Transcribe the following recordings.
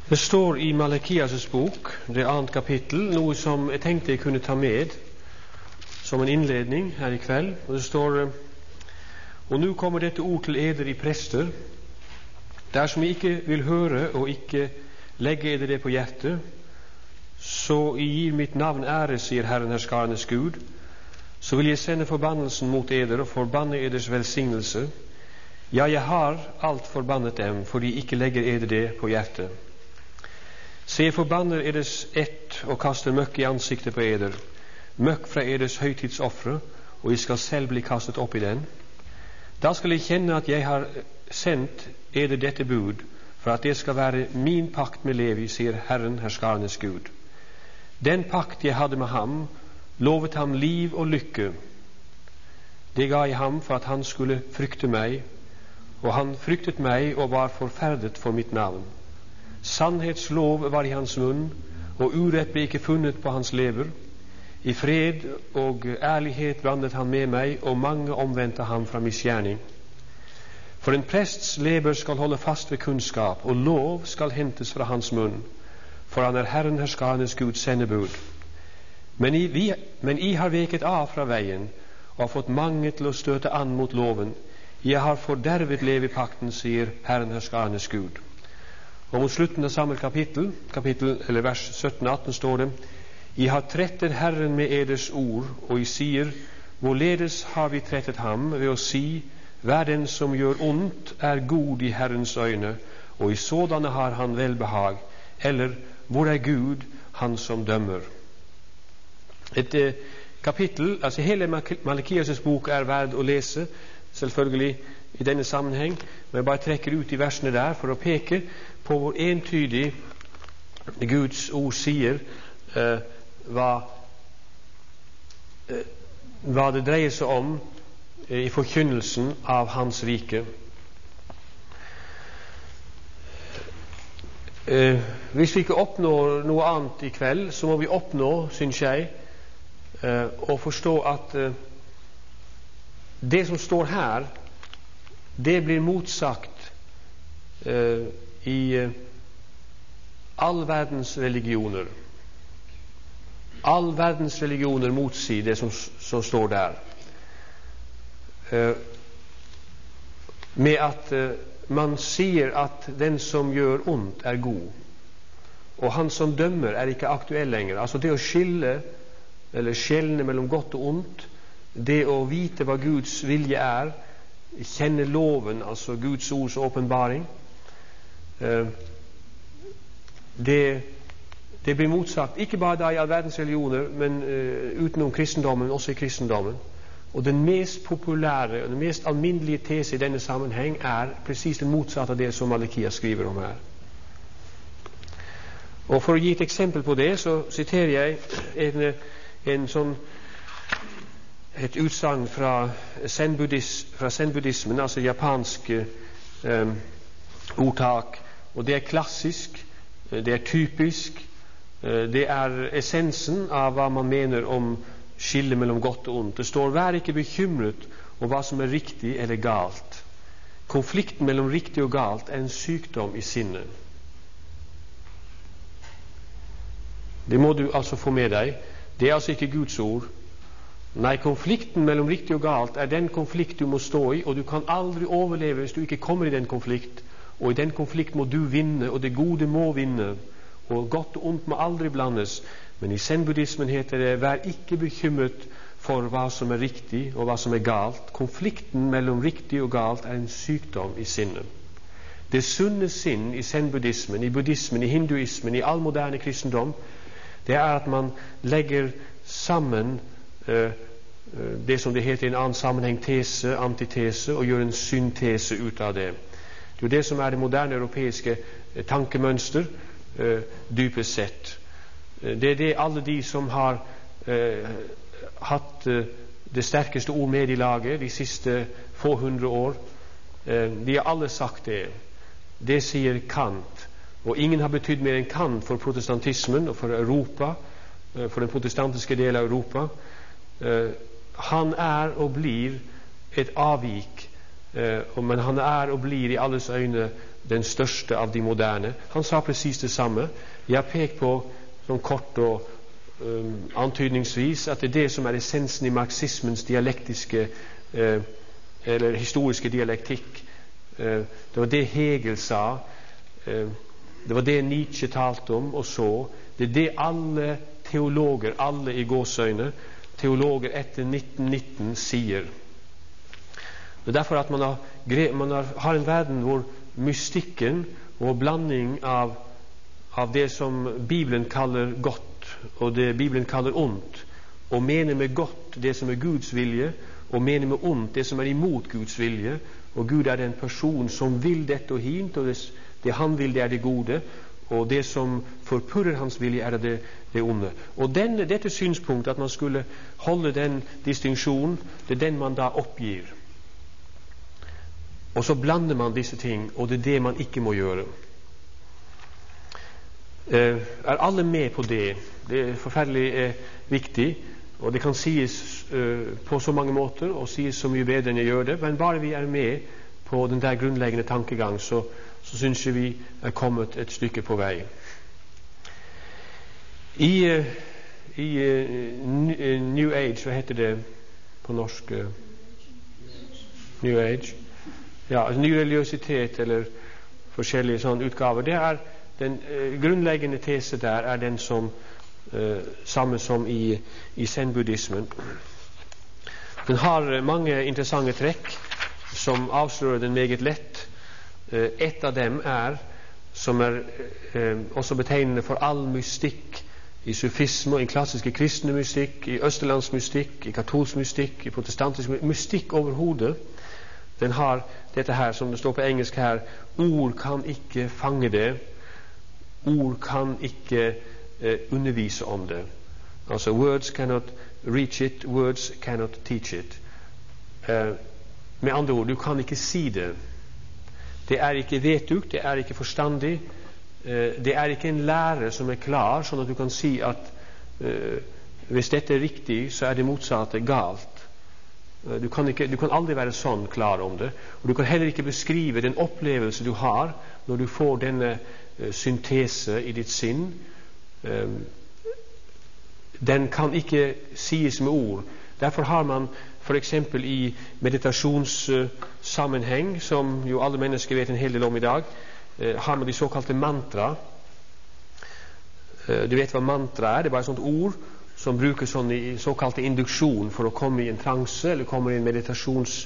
Det står i Malakias bok, det 2. kapittel, noe som jeg tenkte jeg kunne ta med som en innledning her i kveld. Og det står: og nå kommer dette ord til eder i prester, dersom I ikke vil høre og ikke legge eder det på hjertet, så I gir mitt navn ære, sier Herren herskarenes Gud, så vil jeg sende forbannelsen mot eder og forbanne eders velsignelse. Ja, jeg har alt forbannet dem, for de ikke legger eder det på hjertet. Se, jeg forbanner eders ett og kaster møkk i ansiktet på eder, møkk fra eders høytidsoffre, og jeg skal selv bli kastet opp i den. Da skal jeg kjenne at jeg har sendt eder dette bud, for at det skal være min pakt med Levi, sier Herren herskarenes Gud. Den pakt jeg hadde med ham, lovet ham liv og lykke. Det ga jeg ham for at han skulle frykte meg, og han fryktet meg og var forferdet for mitt navn. Sannhetslov var i hans munn, og urett ble ikke funnet på hans lever. I fred og ærlighet vandret han med meg, og mange omvendte ham fra misgjerning. For en prests lever skal holde fast ved kunnskap, og lov skal hentes fra hans munn, for han Herren herskarenes Guds sendebud. Men I har veket av fra veien, og har fått mange til å støte an mot loven. Jeg har fordervet levepakten, sier Herren herskarenes Gud. Og mot slutten av samme kapittel, vers 17-18, står det: I har trettet Herren med eders ord, og I sier: hvorledes har vi trettet ham? Ved å si: hver den som gjør ondt, god i Herrens øyne, og i sådanne har han velbehag. Eller: hvor Gud, han som dømmer? Et kapittel, altså hele Malakias bok verd å lese, selvfølgelig i denne sammenheng, men jeg bare trekker ut de versene der for å peke på hvor entydig Guds ord sier hva det dreier seg om i forkynnelsen av hans rike. Hvis vi ikke oppnår noe annet i kveld, så må vi oppnå, synes jeg, å forstå at det som står her, det blir motsagt i all verdens religioner. All verdens religioner motsier det som står der, med at man sier at den som gjør ondt, god, og han som dømmer ikke aktuell lenger. Altså det å skille eller skjelne mellom godt og ondt, det å vite hva Guds vilje kjenne loven, altså Guds ords åpenbaring, det blir motsagt, ikke bare da i all verdens religioner, men utenom kristendommen, også i kristendommen. Og den mest populære og den mest alminnelige tese i denne sammenheng precis det motsatte av det som Malakias skriver om her. Og for å gi et eksempel på det, så siterer jeg et utsagn fra zen-buddhismen, altså japansk ordtak, og det klassisk, det typisk, det essensen av hva man mener om skille mellom godt og ondt. Det står: vær ikke bekymret om hva som riktig eller galt. Konflikten mellom riktig og galt en sykdom i sinnet. Det må du altså få med deg. Det altså ikke Guds ord. Nei, konflikten mellom riktig og galt den konflikt du må stå i, og du kan aldri overleve hvis du ikke kommer i den konflikt. Og i den konflikt må du vinne, og det gode må vinne, og godt og ondt må aldri blandes. Men i zen-buddhismen heter det: vær ikke bekymret for hva som riktig og hva som galt. Konflikten mellom riktig og galt en sykdom i sinnet. Det sunne sinn i zen-buddhismen, i buddhismen, i hinduismen, i all moderne kristendom, det at man legger sammen det som det heter i en annen sammenheng tese, antitese, og gjør en syntese ut av det. Det er det som det moderne europeiske tankemønster dypest sett. Det det alle de som har hatt det sterkeste ord med i laget de siste få hundre år, de har alle sagt det. Det sier Kant, og ingen har betydd mer enn Kant for protestantismen og for Europa, for den protestantiske del av Europa. Han og blir et avvik, men han og blir i alles øyne den største av de moderne. Han sa precis det samme. Jeg har pekt på sånn kort og antydningsvis at det er det som er essensen i marxismens dialektiske eller historiske dialektikk. Det var det Hegel sa, det var det Nietzsche talte om og så. Det er det alle teologer, alle i gåsøyne, teologer etter 1919 sier. Det er derfor at man har en verden hvor mystikken og blanding av det som Bibelen kaller godt og det Bibelen kaller ondt, og mener med godt det som er Guds vilje, og mener med ondt det som er imot Guds vilje, og Gud er den person som vil dette og hint, og det han vil det er det gode, og det som forpurrer hans vilje er det onde. Og dette synspunkt at man skulle holde den distinksjonen, det er den man da oppgir. Og så blander man disse ting, og det er det man ikke må gjøre. Er alle med på det? Det er forferdelig viktig, og det kan sies på så mange måter, og sies så mye bedre enn jeg gjør det, men bare vi er med på den der grunnleggende tankegang, så synes jeg vi er kommet et stykke på vei. I New Age, hva heter det på norsk? New Age? Ja, ny religiøsitet eller forskjellige sånne utgaver. Det er den grunnleggende tese der er den som samme som i zen-buddhismen. Den har mange interessante trekk som avslører den meget lett. Et av dem er, som er også betegnende for all mystikk i sufisme og i klassiske kristne mystikk, i østerlandsk mystikk, i katolsk mystikk, i protestantisk mystikk overhodet. Den har dette her, som det står på engelsk her, ord kan ikke fange det, ord kan ikke undervise om det. Altså, words cannot reach it, words cannot teach it. Med andre ord, du kan ikke si det. Det er ikke vetugt, det er ikke forstandig, det er ikke en lære som er klar, sånn at du kan si at hvis dette er riktig, så er det motsatte galt. Du kan aldri være sånn klar om det, og du kan heller ikke beskrive den opplevelse du har når du får denne syntese i ditt sinn. Den kan ikke sies med ord. Derfor har man for eksempel i meditasjonssammenheng, som jo alle mennesker vet en hel del om i dag, har man de såkalte mantra. Du vet hva mantra er? Det er bare et sånt ord som brukes sånn i såkalte induksjon for å komme i en transe eller komme i en meditations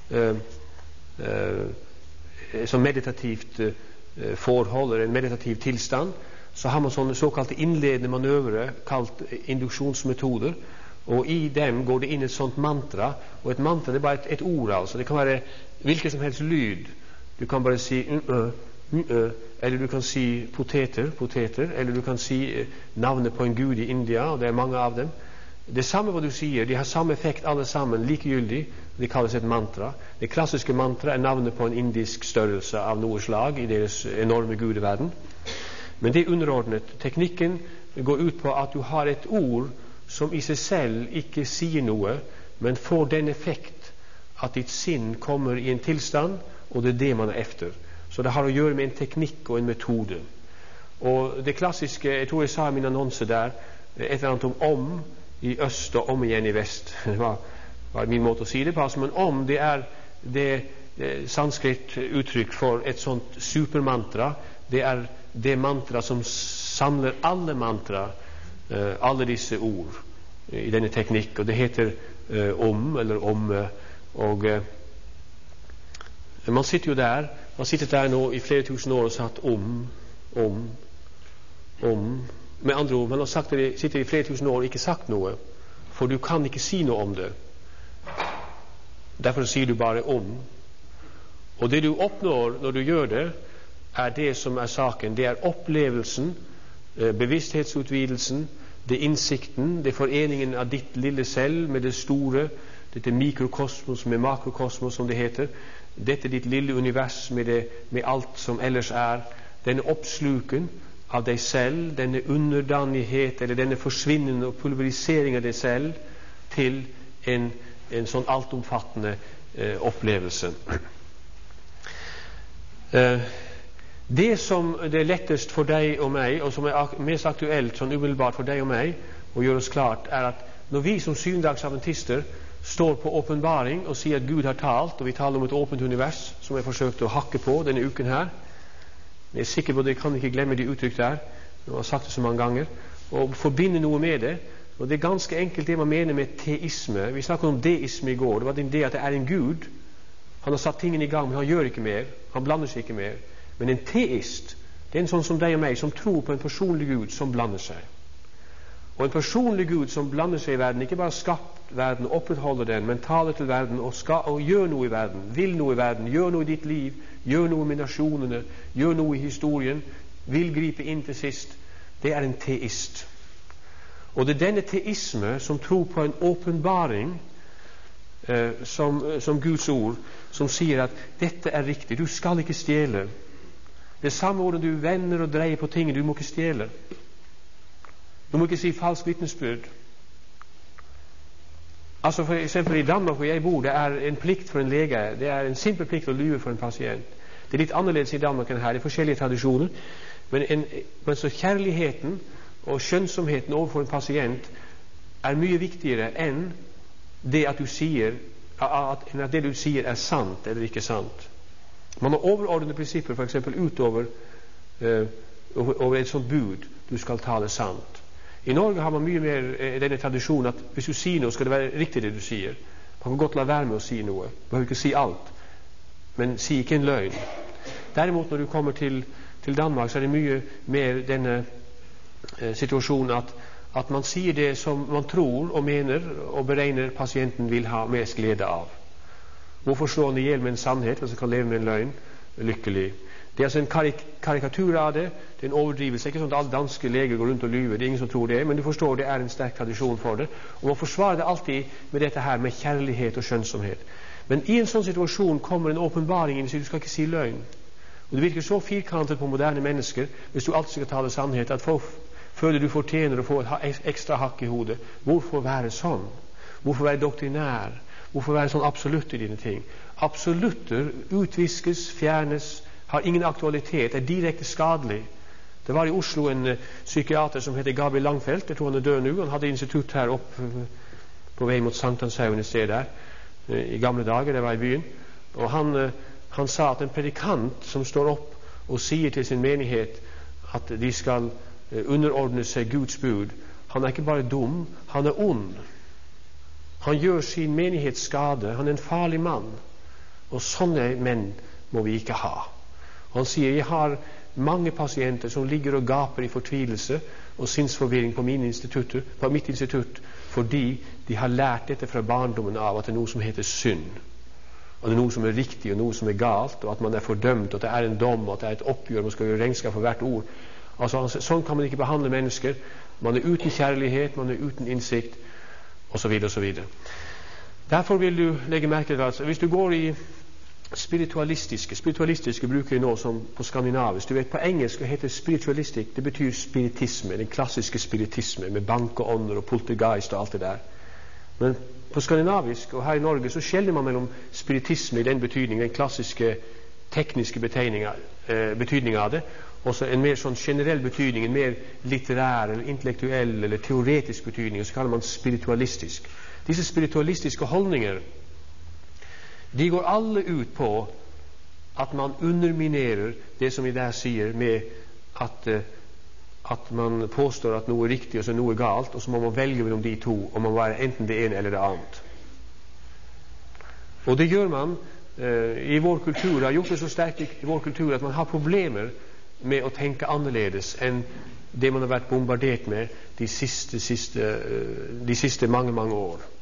som meditativt forhold eller en meditativ tilstand. Så har man sånne såkalte innledende manøvre kalt induksjonsmetoder, og i dem går det inn et sånt mantra, og et mantra det er bare et ord, altså. Det kan være hvilken som helst lyd. Du kan bare si eller du kan si poteter, eller du kan si navnet på en gud i India, og det er mange av dem. Det samme hva du sier, de har samme effekt alle sammen, likegyldig. Det kalles et mantra. Det klassiske mantra er navnet på en indisk størrelse av noe slag i deres enorme gudeverden. Men det er underordnet. Teknikken går ut på at du har et ord som i seg selv ikke sier noe, men får den effekt at ditt sinn kommer i en tilstand, og det er det man er efter. Så det har å gjøre med en teknikk og en metode. Og det klassiske, jeg tror jeg sa i min annonse der, et eller annet om i øst og om igjen i vest. Det var min måte å si det på. Men om, det er det sanskrit uttrykk for et sånt supermantra. Det er det mantra som samler alle mantra, alle disse ord i denne teknikk, og det heter om, eller om, og man sitter jo der, man sitter der nå i flere tusen år og sagt om, med andre ord, man har sagt det, sitter i flere tusen år og ikke sagt noe, for du kan ikke si noe om det, derfor sier du bare om, og det du oppnår når du gjør det, er det som er saken, det er opplevelsen, bevissthetsutvidelsen, det er innsikten, det er foreningen av ditt lille selv med det store, dette mikrokosmos med makrokosmos som det heter, dette ditt lille univers med alt som ellers er, denne oppsluken av deg selv, denne underdanighet eller denne forsvinnende og pulverisering av deg selv til en sånn altomfattende opplevelse. Det som det er lettest for deg og meg, og som er mest aktuelt sånn umiddelbart for deg og meg å gjøre oss klart, er at når vi som syvendagsadventister står på åpenbaring og sier at Gud har talt, og vi taler om et åpent univers som jeg forsøkte å hakke på denne uken her, jeg er sikker på at jeg kan ikke glemme de uttrykk der, jeg har sagt det så mange ganger, og forbinde noe med det. Og det er ganske enkelt det man mener med teisme. Vi snakket om deisme i går. Det var det at det er en Gud. Han har satt tingene i gang, men han gjør ikke mer. Han blander seg ikke mer. Men en teist, det er en sånn som deg og meg, som tror på en personlig Gud som blander seg. Og en personlig Gud som blander seg i verden, ikke bare skapt verden og opprettholder den, men taler til verden og gjør noe i verden, vil noe i verden, gjør noe i ditt liv, gjør noe med nasjonene, gjør noe i historien, vil gripe inn til sist. Det er en teist. Og det er denne teisme som tror på en åpenbaring som Guds ord, som sier at dette er riktig, du skal ikke stjele. Det samme hvordan du vender og dreier på tingene, du må ikke stjele. Du må ikke si falsk vitnesbyrd. Altså for eksempel i Danmark hvor jeg bor, det er en plikt for en lege, det er en simpel plikt å lyve for en pasient. Det er litt annerledes i Danmark enn her, det er forskjellige tradisjoner, men så kjærligheten og skjønnsomheten overfor en pasient er mye viktigere enn det at du sier at det du sier er sant eller ikke sant. Man har overordnede prinsipper, for eksempel utover over et sånt bud, du skal tale sant. I Norge har man mye mer denne tradisjonen at hvis du sier noe, skal det være riktig det du sier. Man kan godt la være med å si noe. Man behøver ikke si alt, men si ikke en løgn. Derimot når du kommer til Danmark, så er det mye mer denne situasjonen at man sier det som man tror og mener og beregner pasienten vil ha mest glede av. Hvorfor slå han i hjel med en sannhet hvis han kan leve med en løgn lykkelig? Det er altså en karikatur av det, det er en overdrivelse. Ikke sånn at alle danske leger går rundt og lyver, det er ingen som tror det, men du forstår det er en sterk tradisjon for det, og man forsvarer det alltid med dette her med kjærlighet og skjønnsomhet. Men i en sånn situasjon kommer en åpenbaring inn og sier du skal ikke si løgn. Og det virker så firkantet på moderne mennesker hvis du alltid skal tale sannhet at føler du fortjener å få et ekstra hakk i hodet. Hvorfor være sånn? Hvorfor være doktrinær? Hvorfor være sånn absolutt i dine ting? Absolutter utviskes, fjernes, har ingen aktualitet, er direkte skadelig. Det var i Oslo en psykiater som heter Gabriel Langfeldt, jeg tror han er død nå, han hadde institutt her opp på vei mot Sankthanshaugen et sted der, i gamle dager, det var i byen, og han sa at en predikant som står opp og sier til sin menighet at de skal underordne seg Guds bud, han er ikke bare dum, han er ond. Han gjør sin menighet skade, han er en farlig mann, og sånne menn må vi ikke ha. Og han sier, jeg har mange pasienter som ligger og gaper i fortvilelse og sinnsforvirring på mitt institutt, fordi de har lært dette fra barndommen av at det er noe som heter synd. Og det er noe som er riktig og noe som er galt, og at man er fordømt, og at det er en dom, og at det er et oppgjør, man skal gjøre regnskap for hvert ord. Altså, sånn kan man ikke behandle mennesker. Man er uten kjærlighet, man er uten innsikt, og så videre, og så videre. Derfor vil du legge merke til at hvis du går i spiritualistiske bruker jeg nå som på skandinavisk. Du vet, på engelsk heter spiritualistisk, det betyr spiritisme, den klassiske spiritisme, med bankeånder og poltergeist og alt det der. Men på skandinavisk og her i Norge så skjelner man mellom spiritisme i den betydning, den klassiske tekniske betydning av det, og så en mer sånn generell betydning, en mer litterær eller intellektuell eller teoretisk betydning, og så kaller man spiritualistisk. Disse spiritualistiske holdninger, de går alle ut på at man underminerer det som vi der sier med at man påstår at noe er riktig og så noe er galt, og så må man velge mellom de to, og man må være enten det ene eller det annet. Og det gjør man i vår kultur, det har gjort det så sterkt i vår kultur at man har problemer med å tenke annerledes enn det man har vært bombardert med de siste mange år.